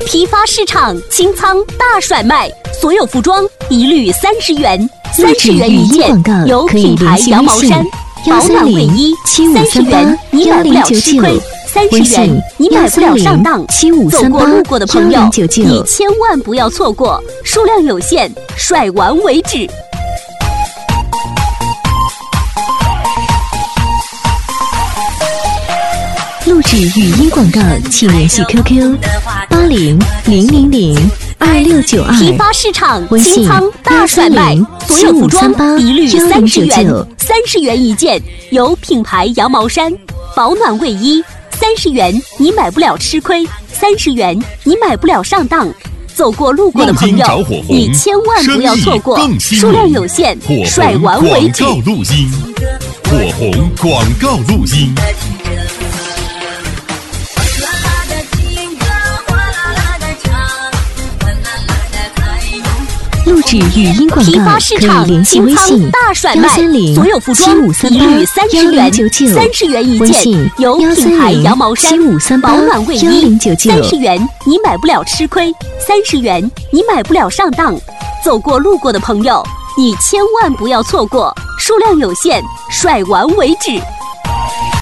批发市场清仓大甩卖，所有服装一律30元，30元一件，有品牌羊毛衫、保暖卫衣，30元你买不了吃亏，30元你买不了上当。走过路过的朋友，你千万不要错过，数量有限，甩完为止。 录制语音广告，请联系 QQ8000026692， 批发市场清仓大甩卖，所有服装一律30元，30元一件，有品牌羊毛衫、保暖卫衣，30元你买不了吃亏，30元你买不了上当。走过路过的朋友，你千万不要错过，数量有限，甩完为止。 火红广告录音。 录制语音广告，可以联系微信大甩卖，所有服装一律30元，30元一件，有品牌羊毛衫、保暖卫衣，30元你买不了吃亏，30元你买不了上当。走过路过的朋友，你千万不要错过，数量有限，甩完为止。